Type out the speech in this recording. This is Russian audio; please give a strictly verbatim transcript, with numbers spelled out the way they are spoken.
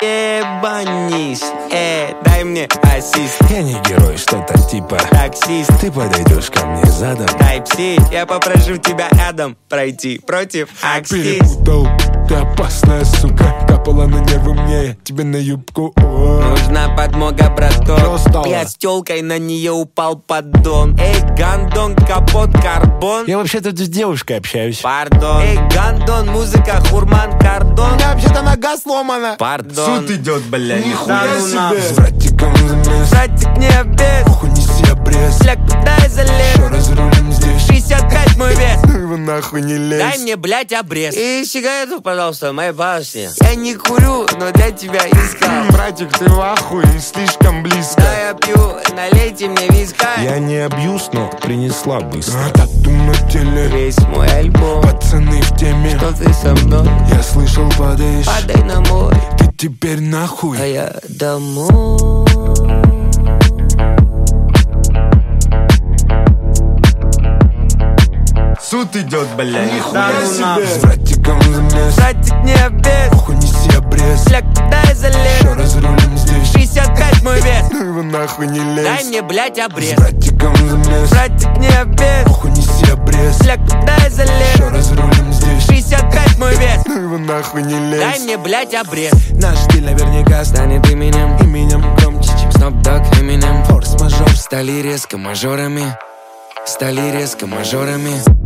ебанись. Эй, дай мне ассист. Я не герой, что-то типа таксист. Ты подойдешь ко мне задом. Тайп-си, я попрошу тебя рядом пройти против аксис. Перепутал, ты опасная сука. Капала на нервы мне, тебе на юбку. О. Нужна подмога, браток. Что стало? Я с тёлкой, на нее упал поддон. Эй, гандон, капот, карбон. Я вообще-то с девушкой общаюсь. Пардон. Эй, гандон, музыка, хурман, кардон. У меня вообще-то нога сломана. Пардон. Суд идет, бля, Нихуя нихуя себе. себе. С братиком замес. Братик, не обез. Похуй, неси обрез. Бля, куда я залез? Еще разрулим здесь. шестьдесят пять мой вес. Его нахуй не лезь. Дай мне, блядь, обрез. И сигарету, пожалуйста, моей башни. Я не курю, но для тебя искал. Братик, ты в ахуе, слишком близко. Да, я пью, налейте мне виска. Я не абьюз, но принесла быстро. А тату на теле. Весь мой альбом. Пацаны в теме. Что ты со мной? Я слышал, падаешь. Падай на мой. Ты теперь нахуй. А я домой. Суд идет, бля, Нихуя нихуя себе. С себе. братиком замес. Братик, не обез. Похуй, неси обрез. Бля, куда я залез? Еще разрулим здесь. шестьдесят пять мой вес. Его нахуй не лезь. Дай мне, блядь, С обрез. братиком замес. Братик, не обез. Похуй, неси обрез. Бля, куда я залез? Еще разрулим здесь. шестьдесят пять мой вес. Его нахуй не лезь. Дай мне, блядь, обрез. Наш стиль наверняка станет именем. именем громче, чем Snoop Dogg, Eminem. форс-мажор. Стали резко мажорами. Стали резко мажорами.